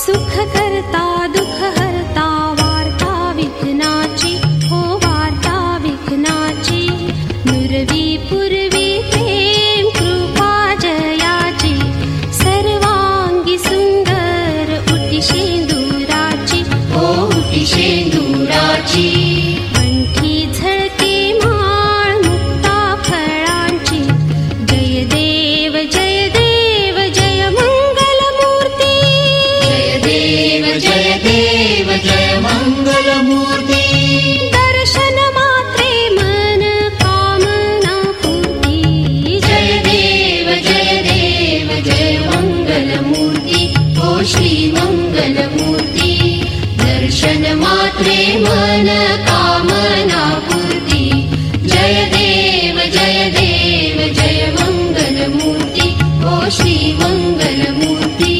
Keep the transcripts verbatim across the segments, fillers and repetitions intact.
सुख करता दुःख हरता वार्ता विघ्नाची हो वार्ता विघ्नाची नुरवी पूर्वी प्रेम कृपा जयाची सर्वांगी सुंदर उटी शेंदुराची हो उटी शेंदुराची कंठी झळके माळ मुक्ता फळांची जय देव जय देव जय मंगल मूर्ती जय देव जय देव जय मंगल मूर्ती दर्शन मात्रे मन कामना पूर्ती जय देव जय देव जय मंगल मूर्ती ओ श्री मंगल मूर्ती दर्शन मात्रे मन कामना पूर्ती जय देव जय देव जय मंगल मूर्ती ओ श्री मंगल मूर्ती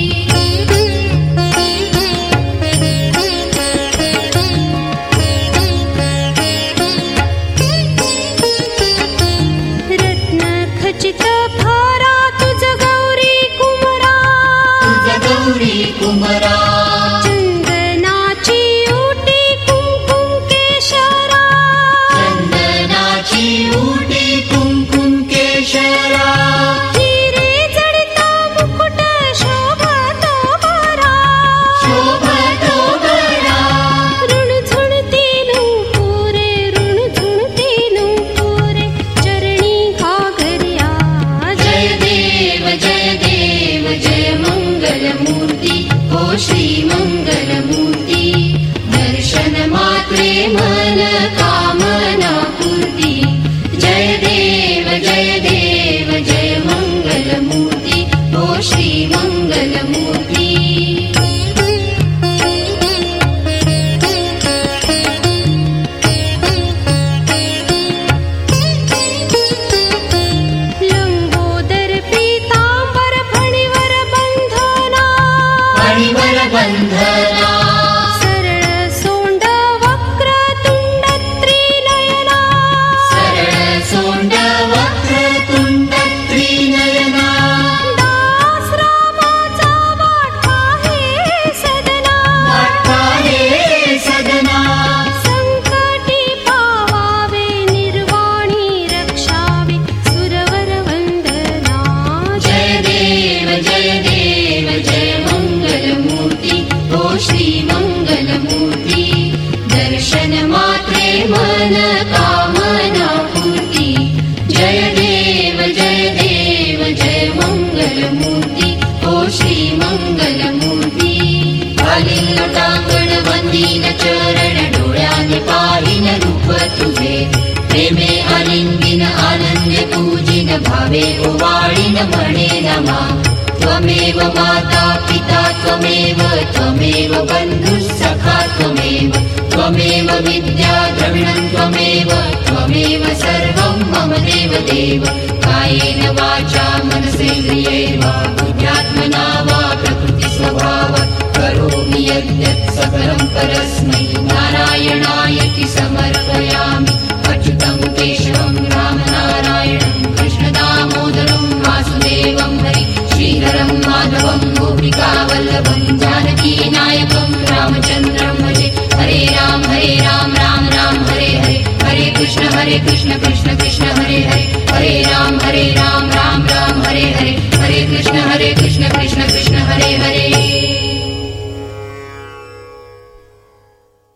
रत्न खचित भारा तुझ गौरी कुमरा तुझ गौरी कुमरा चंदनाची उटी कुंकुम केशरा चंदनाची उटी कुंकुम केशरा हिरे जडिता मुकुट शोभतो बरा शोभतो बरा ऋणझुणती नूपुरे ऋणझुणती नूपुरे चरणी घागर्या जय देव जय देव जय मंगल मूर्ती ओ श्री मंगल मूर्ती दर्शन मात्रे मन कामना पूर्ती जय देव जय देव जय मंगल मूर्ती ओ श्री मंगल मूर्ती लंबोदर पीतांबर फणीवर बंधना फणीवर बंधना सरळ सोंड वक्र तुंड त्रिनयना सरळ सोंड वक्रतुंड त्रिनयना दास रामाचा वाटा हे सदना वाटा हे सदना संकटी पावावे निर्वाणी रक्षावे सुरवर वंदना जय देव जय देव जय मंगल मूर्ती ओ श्री मंगल मूर्ती दर्शन मात्रे मन कामना पूर्ती जय देव जय देव जय मंगल मूर्ती ओ श्री मंगल मूर्ती घालीन लोटांगण वंदीन चरण डोळ्याने पाहिन रूप तुझे प्रेमे आलिंगिन आनंदे पूजिन भावे ओवाळीन म्हणे नमा त्वमेव माता पिता त्वमेव त्वमेव बन्धुः सखा त्वमेव त्वमेव विद्या द्रविणं त्वमेव त्वमेव सर्वं मम देव देव कायेन वाचा मनसेन्द्रियैर्वा बुद्ध्यात्मना वा प्रकृतिस्वभावात् करोमि यद्यत् सकलं परस्मै नारायणायति समर्पयामि अच्युतं केशवं रामनारायणं कृष्णदामोदरं वासुदेवं हरि श्रीधरं माधवं गोपिकावल्लभं जानकीनायकं रामचन्द्रं भजे हरे राम हरे राम राम राम हरे हरे हरे कृष्ण हरे कृष्ण कृष्ण कृष्ण हरे हरे हरे राम हरे राम राम राम हरे हरे हरे कृष्ण हरे कृष्ण कृष्ण कृष्ण हरे हरे